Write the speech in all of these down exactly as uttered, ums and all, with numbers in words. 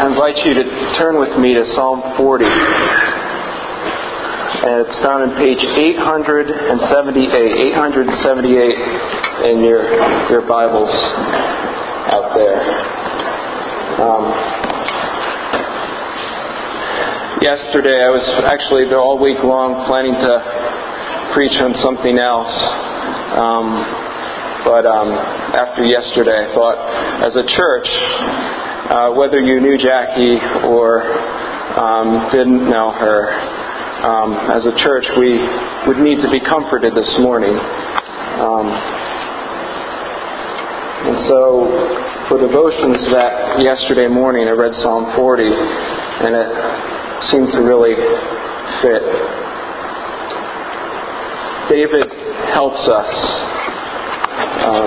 I invite you to turn with me to Psalm forty. And it's found on page eight seventy-eight. eight seventy-eight in your your Bibles out there. Um, yesterday I was actually all week long planning to preach on something else. Um, But um, after yesterday, I thought, as a church, uh, whether you knew Jackie or um, didn't know her, um, as a church, we would need to be comforted this morning. Um, and so, for devotions that yesterday morning, I read Psalm forty, and it seemed to really fit. David helps us. Um,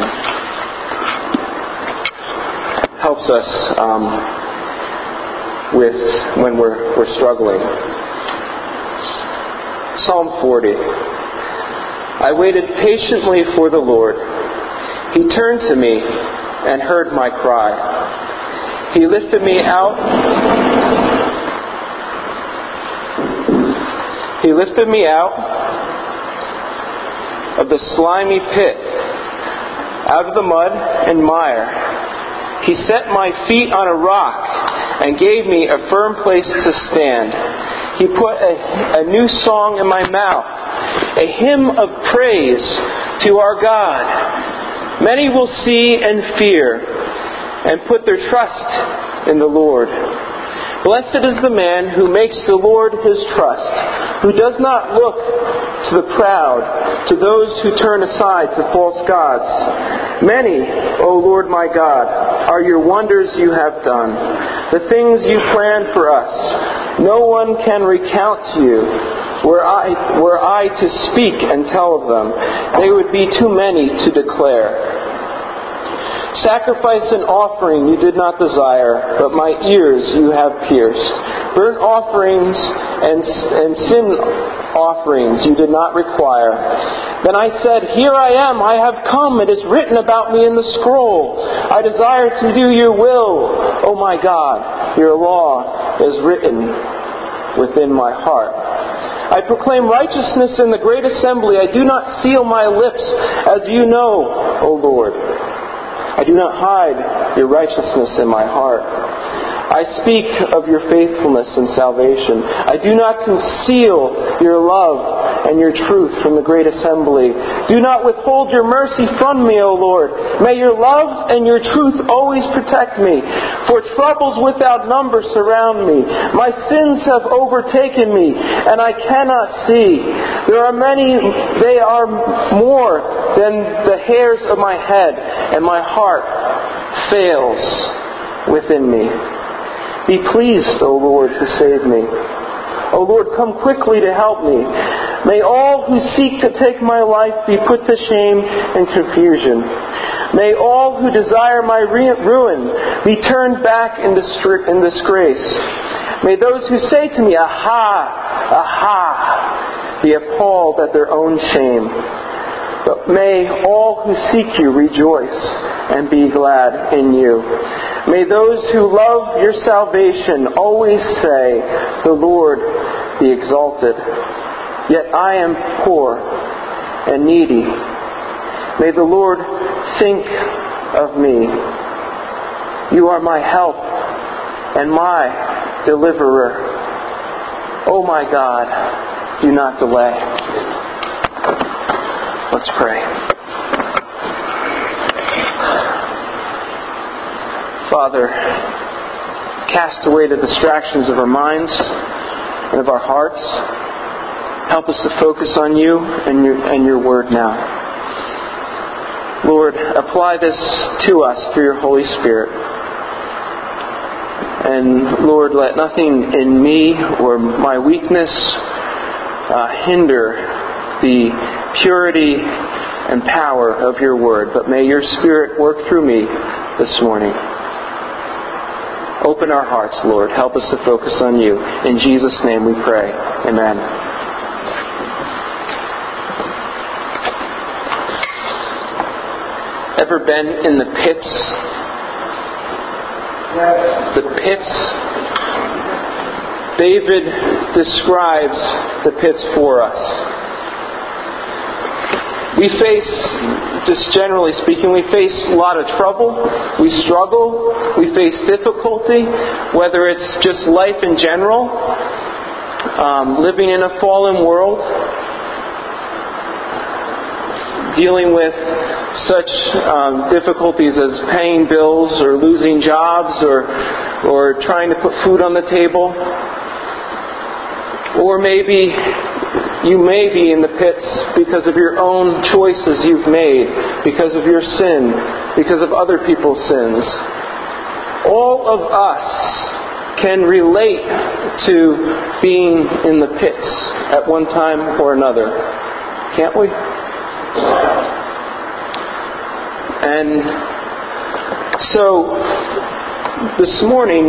helps us um, with when we're we're struggling. Psalm forty. I waited patiently for the Lord. He turned to me and heard my cry. He lifted me out. He lifted me out of the slimy pit, out of the mud and mire. He set my feet on a rock and gave me a firm place to stand. He put a, a new song in my mouth, a hymn of praise to our God. Many will see and fear and put their trust in the Lord. Blessed is the man who makes the Lord his trust, who does not look to the proud, to those who turn aside to false gods. Many, O Lord my God, are your wonders you have done, the things you planned for us. No one can recount to you. Were I, were I to speak and tell of them, they would be too many to declare. Sacrifice and offering you did not desire, but my ears you have pierced. Burnt offerings and, and sin offerings you did not require. Then I said, Here I am, I have come, it is written about me in the scroll. I desire to do your will, O my God. Your law is written within my heart. I proclaim righteousness in the great assembly. I do not seal my lips, as you know, O Lord. I do not hide your righteousness in my heart. I speak of your faithfulness and salvation. I do not conceal your love and your truth from the great assembly. Do not withhold your mercy from me, O Lord. May your love and your truth always protect me. For troubles without number surround me. My sins have overtaken me, and I cannot see. There are many, they are more than the hairs of my head, and my heart fails within me. Be pleased, O Lord, to save me. O Lord, come quickly to help me. May all who seek to take my life be put to shame and confusion. May all who desire my ruin be turned back in disgrace. May those who say to me, Aha! Aha! be appalled at their own shame. But may all who seek you rejoice and be glad in you. May those who love your salvation always say, The Lord be exalted. Yet I am poor and needy. May the Lord think of me. You are my help and my deliverer. Oh my God, do not delay. Let's pray. Father, cast away the distractions of our minds and of our hearts. Help us to focus on you and your, and your word now. Lord, apply this to us through your Holy Spirit. And Lord, let nothing in me or my weakness uh, hinder the purity and power of your word, but may your Spirit work through me this morning. Open our hearts, Lord. Help us to focus on you. In Jesus' name we pray. Amen. Ever been in the pits The pits. David describes the pits for us. We face, just generally speaking, we face a lot of trouble. We struggle. We face difficulty, whether it's just life in general, um, living in a fallen world, dealing with such um, difficulties as paying bills or losing jobs or or trying to put food on the table. Or maybe you may be in the pits because of your own choices you've made, because of your sin, because of other people's sins. All of us can relate to being in the pits at one time or another. Can't we? And so, this morning,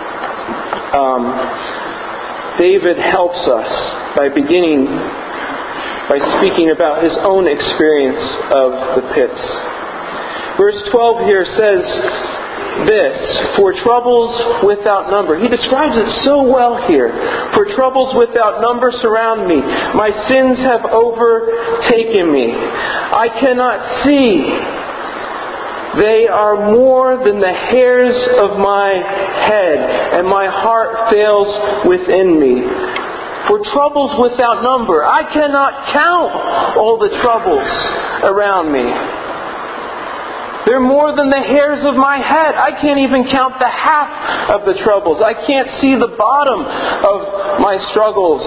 um, David helps us by beginning by speaking about his own experience of the pits. Verse twelve here says this, "For troubles without number." He describes it so well here. "For troubles without number surround me. My sins have overtaken me. I cannot see. They are more than the hairs of my head, and my heart fails within me." For troubles without number. I cannot count all the troubles around me. They're more than the hairs of my head. I can't even count the half of the troubles. I can't see the bottom of my struggles.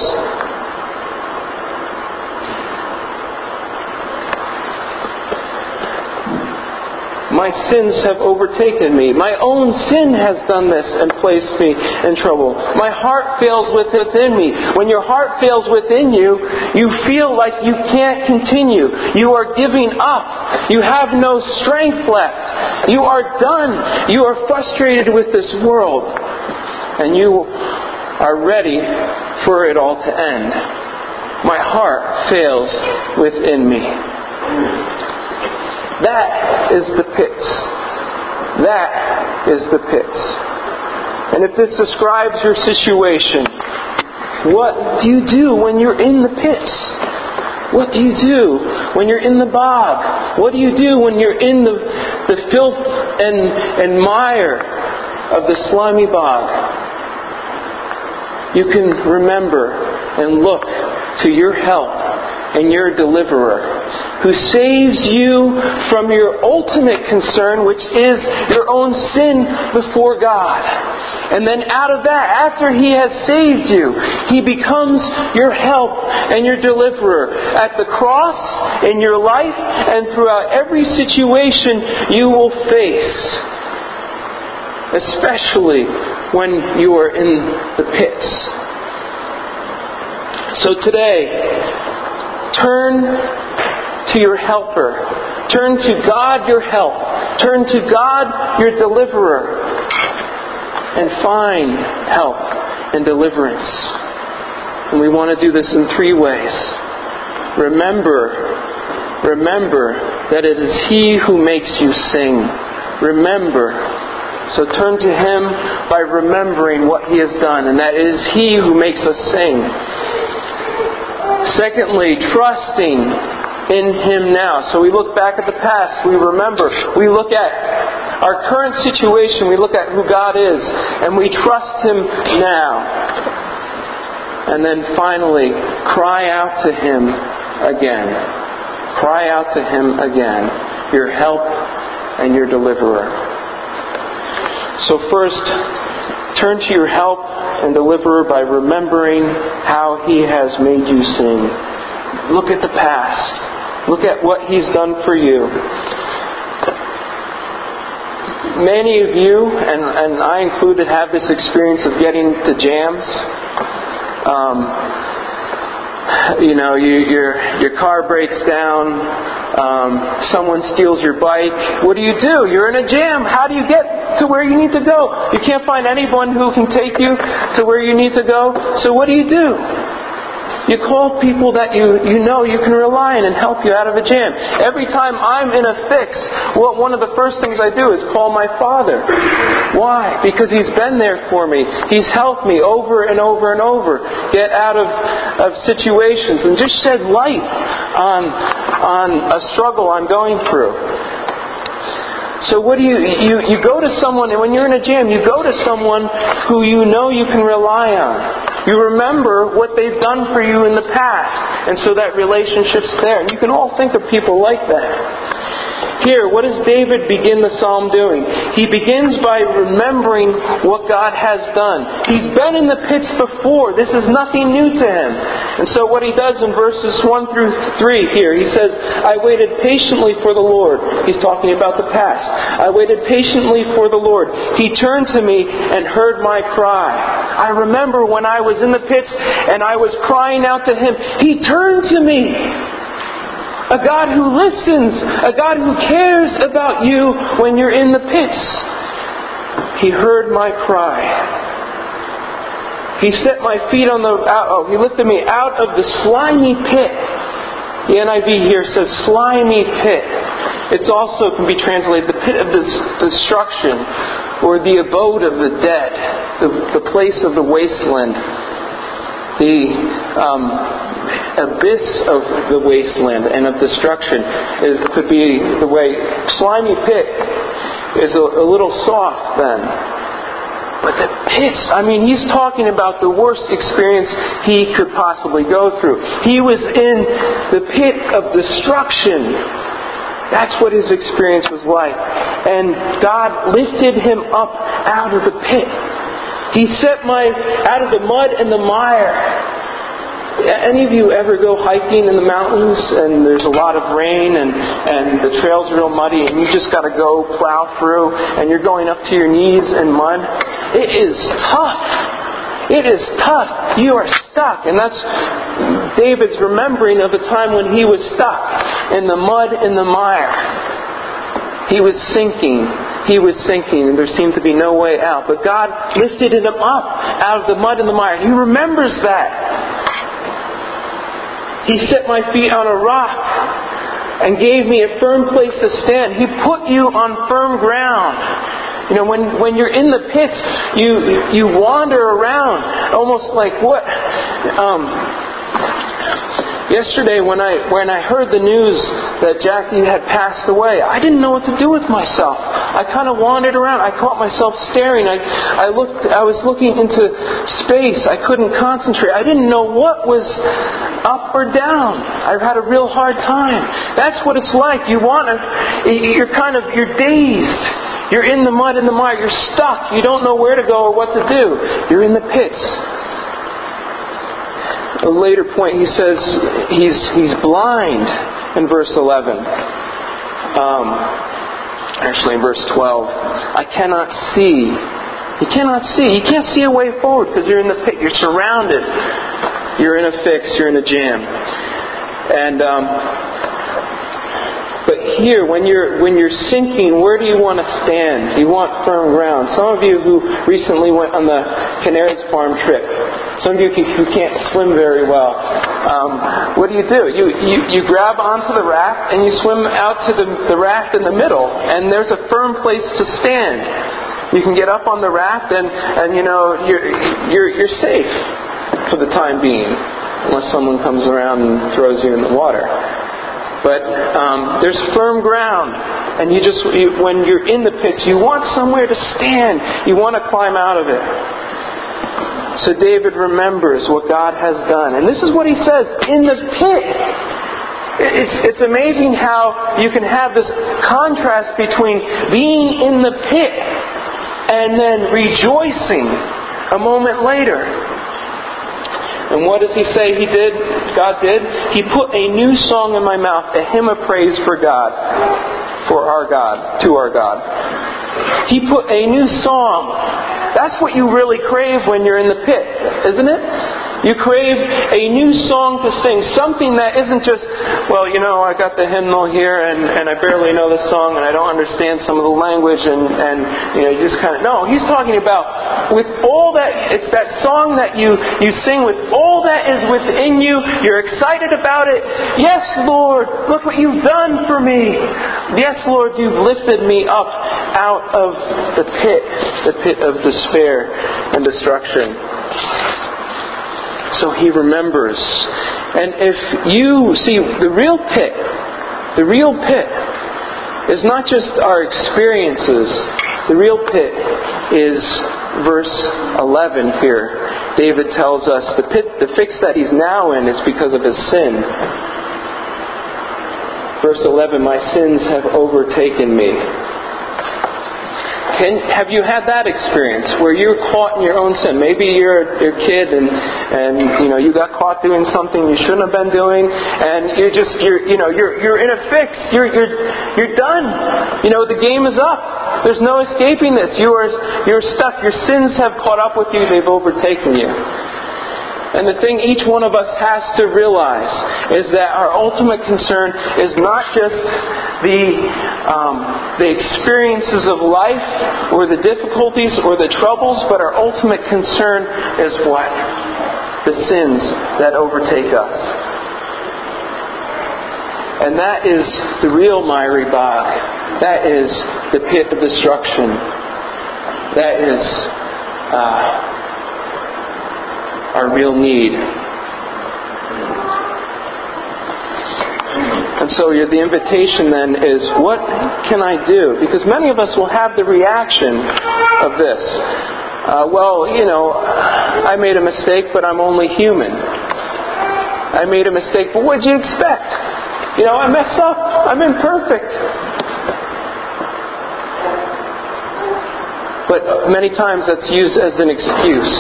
My sins have overtaken me. My own sin has done this and placed me in trouble. My heart fails within me. When your heart fails within you, you feel like you can't continue. You are giving up. You have no strength left. You are done. You are frustrated with this world. And you are ready for it all to end. My heart fails within me. That is the pits. That is the pits. And if this describes your situation, what do you do when you're in the pits? What do you do when you're in the bog? What do you do when you're in the, the filth and, and mire of the slimy bog? You can remember and look to your help and your deliverer, who saves you from your ultimate concern, which is your own sin before God. And then out of that, after He has saved you, He becomes your help and your deliverer at the cross, in your life, and throughout every situation you will face. Especially when you are in the pits. So today, turn to your helper. Turn to God, your help. Turn to God, your deliverer. And find help and deliverance. And we want to do this in three ways. Remember, remember that it is He who makes you sing. Remember. So turn to Him by remembering what He has done, and that it is He who makes us sing. Secondly, trusting in Him now. So we look back at the past, we remember, we look at our current situation, we look at who God is, and we trust Him now. And then finally, cry out to Him again. Cry out to Him again, your help and your deliverer. So first, turn to your help and deliverer by remembering how He has made you sing. Look at the past. Look at what He's done for you. Many of you, and, and I included, have this experience of getting to jams. Um, you know, you, your your car breaks down. Um, someone steals your bike. What do you do? You're in a jam. How do you get to where you need to go? You can't find anyone who can take you to where you need to go. So what do you do? You call people that you, you know you can rely on and help you out of a jam. Every time I'm in a fix, well, one of the first things I do is call my Father. Why? Because He's been there for me. He's helped me over and over and over get out of, of situations and just shed light on, on a struggle I'm going through. So what do you, you, you go to someone, and when you're in a jam, you go to someone who you know you can rely on. You remember what they've done for you in the past, and so that relationship's there. And you can all think of people like that. Here, what does David begin the psalm doing? He begins by remembering what God has done. He's been in the pits before. This is nothing new to him. And so what he does in verses one through three here, he says, I waited patiently for the Lord. He's talking about the past. I waited patiently for the Lord. He turned to me and heard my cry. I remember when I was in the pits and I was crying out to Him. He turned to me. A God who listens. A God who cares about you when you're in the pits. He heard my cry. He set my feet on the... Oh, He lifted me out of the slimy pit. The N I V here says slimy pit. It's also can be translated the pit of destruction, or the abode of the dead, the, the place of the wasteland, the um, abyss of the wasteland and of destruction. It could be the way slimy pit is a, a little soft then. But the pits, I mean, he's talking about the worst experience he could possibly go through. He was in the pit of destruction. That's what his experience was like. And God lifted him up out of the pit. He set my, out of the mud and the mire. Any of you ever go hiking in the mountains and there's a lot of rain and, and the trails are real muddy and you just got to go plow through and you're going up to your knees in mud? It is tough. It is tough. You are stuck. And that's David's remembering of a time when he was stuck in the mud and the mire. He was sinking. He was sinking and there seemed to be no way out. But God lifted him up out of the mud and the mire. He remembers that. He set my feet on a rock and gave me a firm place to stand. He put you on firm ground. You know, when, when you're in the pits, you you wander around almost like what? Um, yesterday when I when I heard the news that Jackie had passed away, I didn't know what to do with myself. I kind of wandered around. I caught myself staring. I I looked. I was looking into space. I couldn't concentrate. I didn't know what was up or down. I had a real hard time. That's what it's like. You want to. You're kind of. You're dazed. You're in the mud and the mire. You're stuck. You don't know where to go or what to do. You're in the pits. A later point, he says he's he's blind in verse eleven. Um, actually, in verse twelve, I cannot see. You cannot see. You can't see a way forward because you're in the pit. You're surrounded. You're in a fix. You're in a jam. And um, but here, when you're when you're sinking, where do you want to stand? You want firm ground. Some of you who recently went on the Canaries Farm trip. Some of you who can't swim very well, um, what do you do? You, you you grab onto the raft and you swim out to the, the raft in the middle, and there's a firm place to stand. You can get up on the raft, and, and you know you're you're you're safe for the time being, unless someone comes around and throws you in the water. But um, there's firm ground, and you just you, when you're in the pits, you want somewhere to stand. You want to climb out of it. So David remembers what God has done. And this is what he says, in the pit. It's, it's amazing how you can have this contrast between being in the pit and then rejoicing a moment later. And what does he say he did? God did? He put a new song in my mouth, a hymn of praise for God. For our God. To our God. He put a new song. That's what you really crave when you're in the pit, isn't it? You crave a new song to sing, something that isn't just, well, you know, I got the hymnal here and, and I barely know the song and I don't understand some of the language and, and you know, you just kind of, no, he's talking about with all that, it's that song that you, you sing with all that is within you, you're excited about it. Yes, Lord, look what you've done for me. Yes, Lord, you've lifted me up out of the pit, the pit of despair and destruction. So he remembers. And if you see, the real pit, the real pit is not just our experiences. The real pit is verse eleven here. David tells us the pit, the fix that he's now in is because of his sin. Verse eleven, my sins have overtaken me. Can, have you had that experience where you're caught in your own sin? Maybe you're, you're a kid and, and you know you got caught doing something you shouldn't have been doing, and you're just you're you know you're you're in a fix. You're you're you're done. You know the game is up. There's no escaping this. You are you're stuck. Your sins have caught up with you. They've overtaken you. And the thing each one of us has to realize is that our ultimate concern is not just the um, the experiences of life or the difficulties or the troubles, but our ultimate concern is what? The sins that overtake us. And that is the real miry bog. That is the pit of destruction. That is uh, our real need. And so the invitation then is, what can I do? Because many of us will have the reaction of this. Uh, well, you know, I made a mistake, but I'm only human. I made a mistake, but what'd you expect? You know, I mess up. I'm imperfect. But many times that's used as an excuse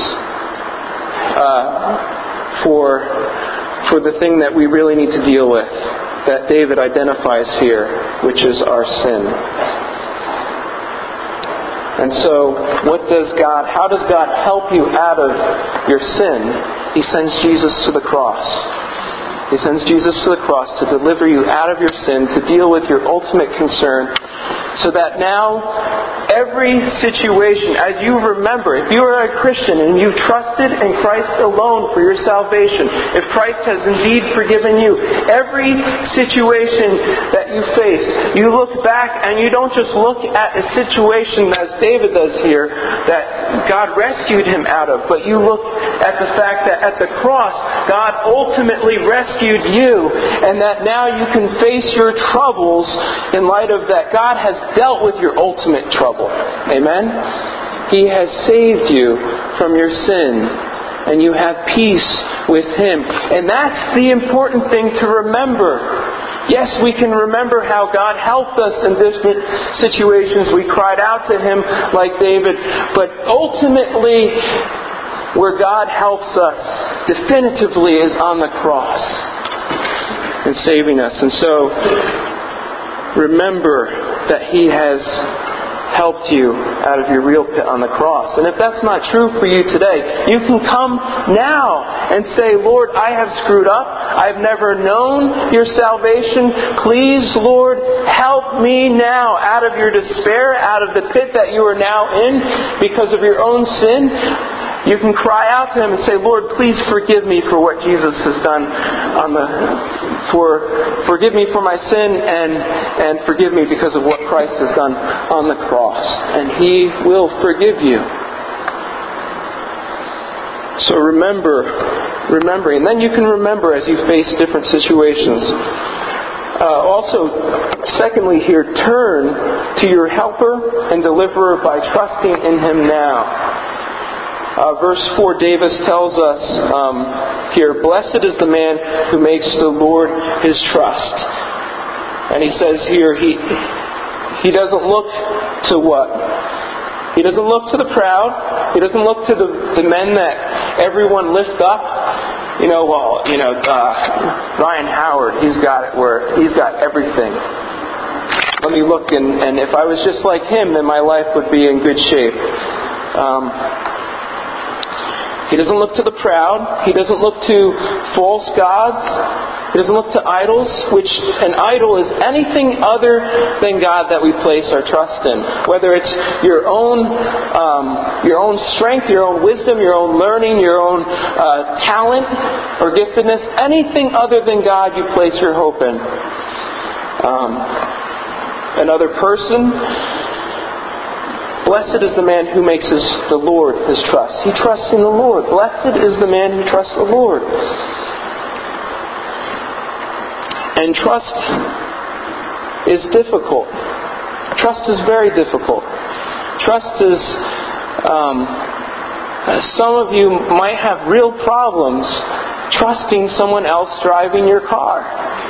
uh, for for the thing that we really need to deal with, that David identifies here, which is our sin. And so, what does God, how does God help you out of your sin? He sends Jesus to the cross. He sends Jesus to the cross to deliver you out of your sin, to deal with your ultimate concern, so that now every situation, as you remember, if you are a Christian and you trusted in Christ alone for your salvation, if Christ has indeed forgiven you, every situation that you face, you look back and you don't just look at a situation as David does here, that God rescued him out of, but you look at the fact that at the cross, God ultimately rescued you, and that now you can face your troubles in light of that God has dealt with your ultimate trouble. Amen? He has saved you from your sin, and you have peace with Him. And that's the important thing to remember. Yes, we can remember how God helped us in different situations. We cried out to Him like David. But ultimately, where God helps us definitively is on the cross in saving us. And so, remember that He has helped you out of your real pit on the cross. And if that's not true for you today, you can come now and say, Lord, I have screwed up. I've never known your salvation. Please, Lord, help me now out of your despair, out of the pit that you are now in because of your own sin. You can cry out to Him and say, Lord, please forgive me for what Jesus has done on the for forgive me for my sin and and forgive me because of what Christ has done on the cross. And He will forgive you. So remember, remembering. And then you can remember as you face different situations. Uh, also, secondly here, turn to your helper and deliverer by trusting in Him now. Uh, verse four, Davis tells us um, here, blessed is the man who makes the Lord his trust. And he says here, he he doesn't look to what? He doesn't look to the proud. He doesn't look to the, the men that everyone lift up. You know, well, you know, uh, Ryan Howard, he's got it where he's got everything. Let me look, and, and if I was just like him, then my life would be in good shape. Um, He doesn't look to the proud. He doesn't look to false gods. He doesn't look to idols, which an idol is anything other than God that we place our trust in. Whether it's your own um, your own strength, your own wisdom, your own learning, your own uh, talent or giftedness, anything other than God you place your hope in. Um, another person, blessed is the man who makes his, the Lord his trust. He trusts in the Lord. Blessed is the man who trusts the Lord. And trust is difficult. Trust is very difficult. Trust is, um, some of you might have real problems trusting someone else driving your car.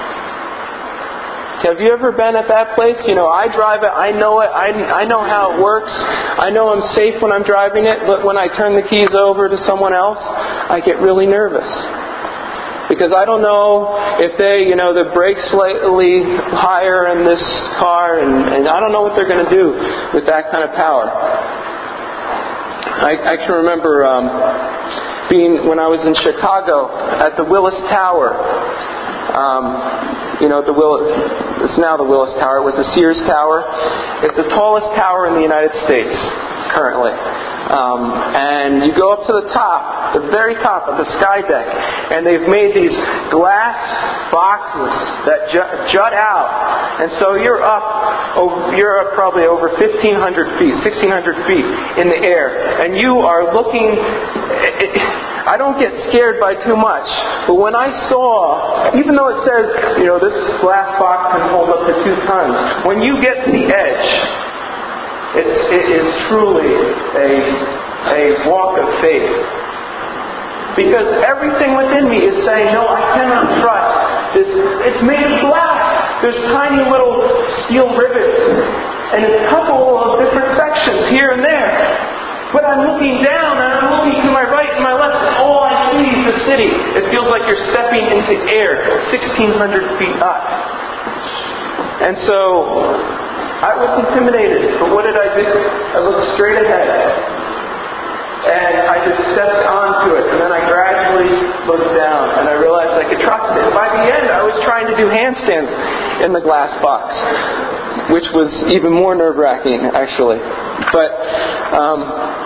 Have you ever been at that place? You know, I drive it, I know it, I, I know how it works. I know I'm safe when I'm driving it, but when I turn the keys over to someone else, I get really nervous. Because I don't know if they, you know, the brakes slightly higher in this car, and, and I don't know what they're going to do with that kind of power. I, I can remember um, being, when I was in Chicago, at the Willis Tower. Um, you know, the Willis, it's now the Willis Tower. It was the Sears Tower. It's the tallest tower in the United States, currently. Um, and you go up to the top, the very top of the sky deck, and they've made these glass boxes that jut, jut out. And so you're up, over, you're up probably over fifteen hundred feet, sixteen hundred feet in the air, and you are looking. It, I don't get scared by too much, but when I saw, even though it says, you know, this glass box can hold up to two tons, when you get to the edge, It's, it is truly a, a walk of faith. Because everything within me is saying, no, I cannot trust this. It's made of glass. There's tiny little steel rivets and a couple of different sections here and there. But I'm looking down and I'm looking to my right and my left, and all I see is the city. It feels like you're stepping into air sixteen hundred feet up. And so I was intimidated, but what did I do? I looked straight ahead. And I just stepped onto it. And then I gradually looked down. And I realized I could trust it. By the end, I was trying to do handstands in the glass box, which was even more nerve-wracking, actually. But um,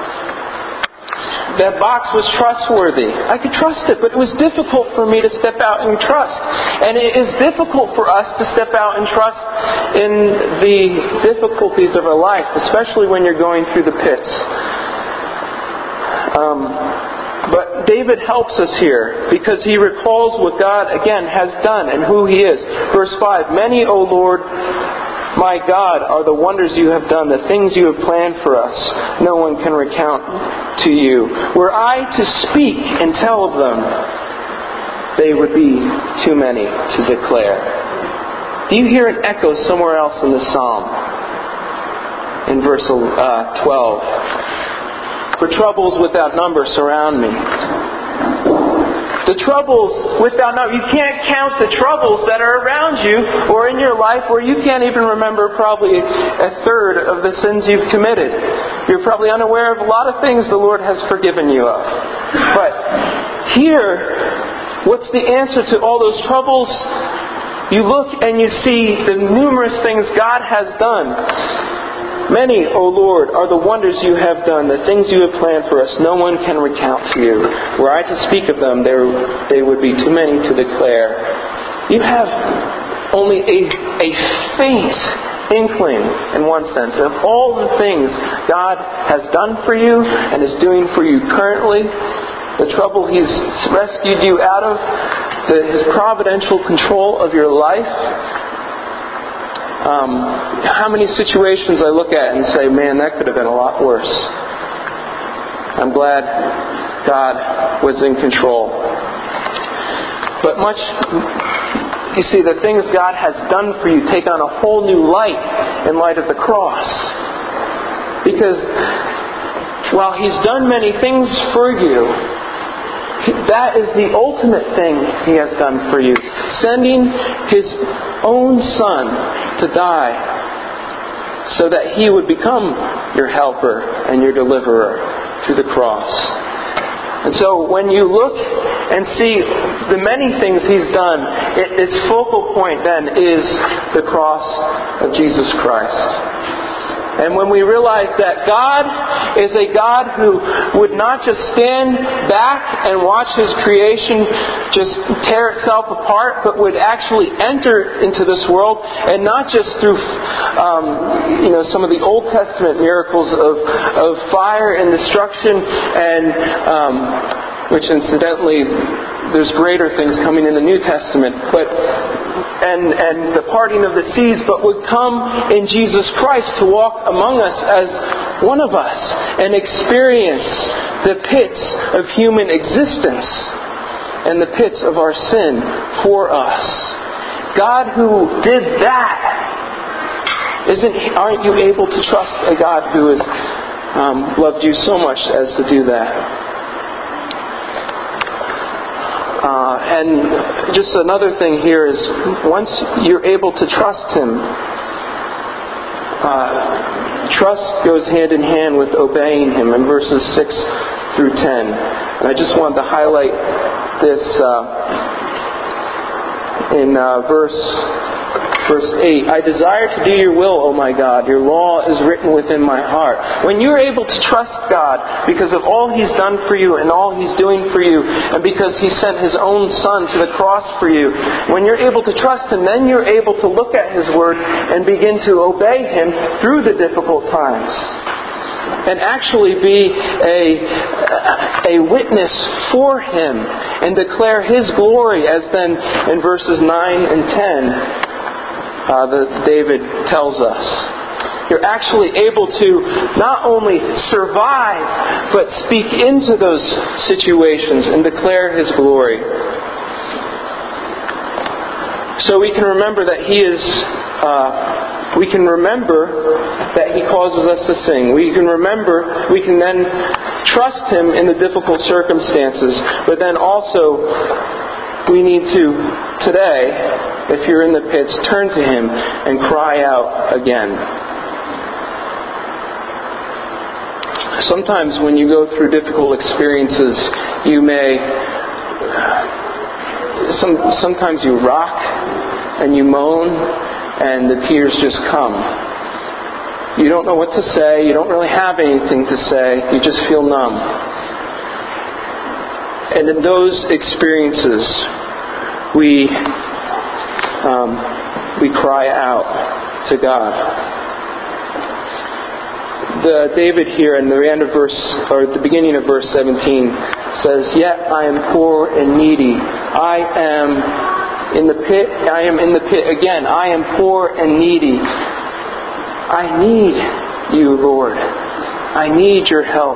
that box was trustworthy. I could trust it, but it was difficult for me to step out and trust. And it is difficult for us to step out and trust in the difficulties of our life, especially when you're going through the pits. Um, but David helps us here because he recalls what God, again, has done and who He is. Verse five, many, O Lord, my God, are the wonders You have done, the things You have planned for us. No one can recount to You. Were I to speak and tell of them, they would be too many to declare. Do you hear an echo somewhere else in the Psalm? In verse uh, twelve. For troubles without number surround me. The troubles without number. You can't count the troubles that are around you or in your life, where you can't even remember probably a third of the sins you've committed. You're probably unaware of a lot of things the Lord has forgiven you of. But here, what's the answer to all those troubles? You look and you see the numerous things God has done. Many, O Lord, are the wonders You have done, the things You have planned for us. No one can recount to You. Were I to speak of them, there they would be too many to declare. You have only a, a faint inkling, in one sense, of all the things God has done for you and is doing for you currently. The trouble He's rescued you out of, the, His providential control of your life. Um, how many situations I look at and say, man, that could have been a lot worse. I'm glad God was in control. But much, you see, the things God has done for you take on a whole new light in light of the cross. Because while He's done many things for you, that is the ultimate thing He has done for you. Sending His own Son to die so that He would become your helper and your deliverer through the cross. And so when you look and see the many things He's done, it, its focal point then is the cross of Jesus Christ. And when we realize that God is a God who would not just stand back and watch His creation just tear itself apart, but would actually enter into this world, and not just through um, you know, some of the Old Testament miracles of, of fire and destruction, and um, which incidentally, there's greater things coming in the New Testament, but and and the parting of the seas, but would come in Jesus Christ to walk among us as one of us and experience the pits of human existence and the pits of our sin for us. God who did that, isn't aren't you able to trust a God who has um, loved you so much as to do that? Uh, and just another thing here is, once you're able to trust Him, uh, trust goes hand in hand with obeying Him in verses six through ten. And I just wanted to highlight this uh, in uh, verse verse eight. I desire to do your will, O my God. Your law is written within my heart. When you're able to trust God because of all He's done for you and all He's doing for you, and because He sent His own Son to the cross for you, when you're able to trust Him, then you're able to look at His Word and begin to obey Him through the difficult times. And actually be a, a witness for Him and declare His glory, as then in verses nine and ten uh, that David tells us. You're actually able to not only survive, but speak into those situations and declare His glory. So we can remember that He is... Uh, We can remember that He causes us to sing. We can remember, we can then trust Him in the difficult circumstances. But then also, we need to, today, if you're in the pits, turn to Him and cry out again. Sometimes when you go through difficult experiences, you may... Some, sometimes you rock and you moan, and the tears just come. You don't know what to say. You don't really have anything to say. You just feel numb. And in those experiences, we um, we cry out to God. The David here in the end of verse, or the beginning of verse seventeen, says, "Yet I am poor and needy. I am." In the pit, I am in the pit again. I am poor and needy. I need you, Lord. I need your help.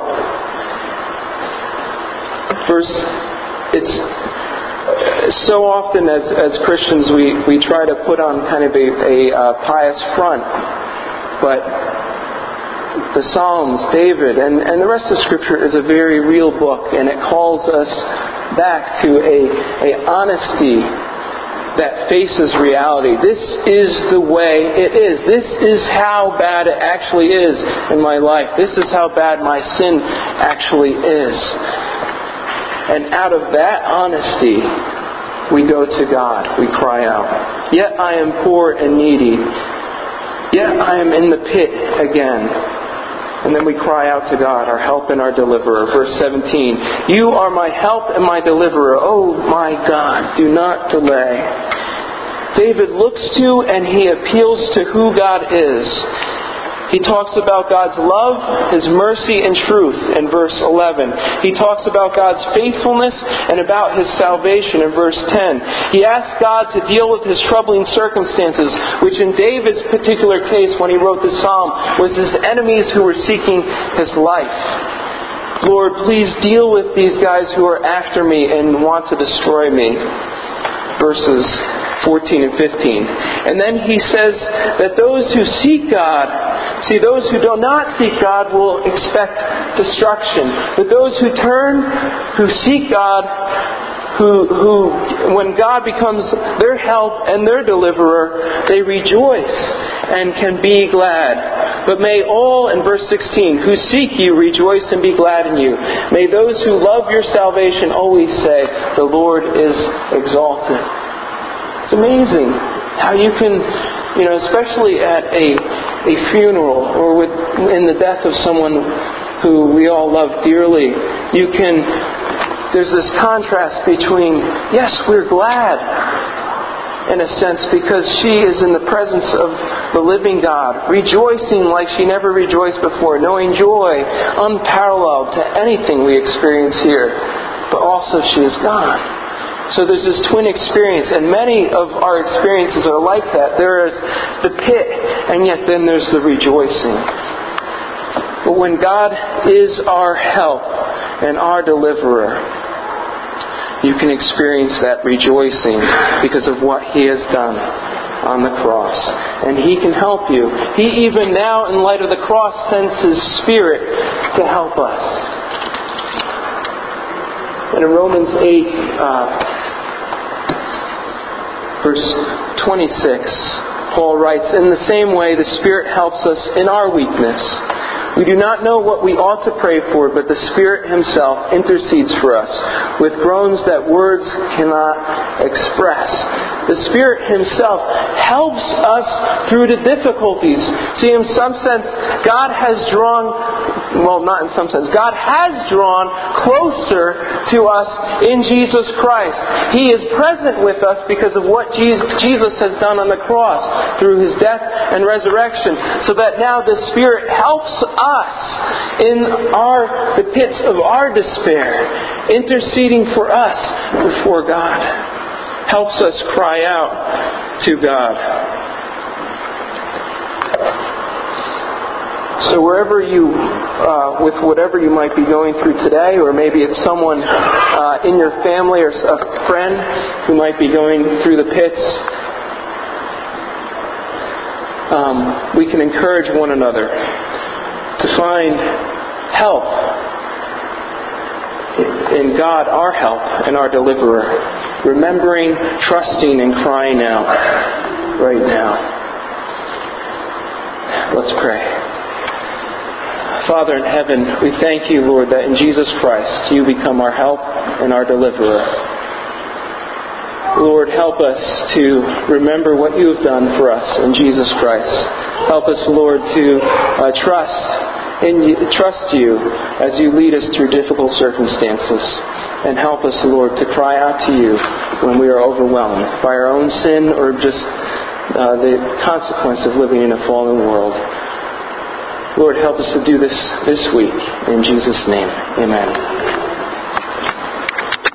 Verse, it's so often as, as Christians we, we try to put on kind of a, a uh, pious front. But the Psalms, David, and, and the rest of Scripture is a very real book, and it calls us back to a, a honesty that faces reality. This is the way it is. This is how bad it actually is in my life. This is how bad my sin actually is. And out of that honesty, we go to God. We cry out. Yet I am poor and needy. Yet I am in the pit again. And then we cry out to God, our help and our deliverer. Verse seventeen, you are my help and my deliverer. Oh my God, do not delay. David looks to and he appeals to who God is. He talks about God's love, His mercy and truth in verse eleven. He talks about God's faithfulness and about His salvation in verse ten. He asks God to deal with his troubling circumstances, which in David's particular case when he wrote this psalm was his enemies who were seeking his life. Lord, please deal with these guys who are after me and want to destroy me. Verses fourteen and fifteen. And then he says that those who seek God, see, those who do not seek God will expect destruction. But those who turn, who seek God, who, who when God becomes their help and their deliverer, they rejoice and can be glad. But may all, in verse sixteen, who seek you rejoice and be glad in you. May those who love your salvation always say, the Lord is exalted. It's amazing how you can, you know, especially at a a funeral or with in the death of someone who we all love dearly, you can, there's this contrast between, yes, we're glad, in a sense, because she is in the presence of the living God, rejoicing like she never rejoiced before, knowing joy unparalleled to anything we experience here. But also she is gone. So there's this twin experience, and many of our experiences are like that. There is the pit, and yet then there's the rejoicing. But when God is our help and our deliverer, you can experience that rejoicing because of what He has done on the cross. And He can help you. He even now, in light of the cross, sends His Spirit to help us. And in Romans eight, uh, verse twenty-six, Paul writes, in the same way the Spirit helps us in our weakness. We do not know what we ought to pray for, but the Spirit Himself intercedes for us with groans that words cannot express. The Spirit Himself helps us through the difficulties. See, in some sense, God has drawn, well, not in some sense, God has drawn closer to us in Jesus Christ. He is present with us because of what Jesus has done on the cross through His death and resurrection, so that now the Spirit helps us us in our the pits of our despair, interceding for us before God, helps us cry out to God. So wherever you, uh, with whatever you might be going through today, or maybe it's someone uh, in your family or a friend who might be going through the pits, um, we can encourage one another to find help in God, our help and our deliverer, remembering, trusting, and crying out right now. Let's pray. Father in heaven, we thank You, Lord, that in Jesus Christ You become our help and our deliverer. Lord, help us to remember what You have done for us in Jesus Christ. Help us, Lord, to uh, trust in you, trust You as You lead us through difficult circumstances. And help us, Lord, to cry out to You when we are overwhelmed by our own sin or just uh, the consequence of living in a fallen world. Lord, help us to do this this week. In Jesus' name, amen.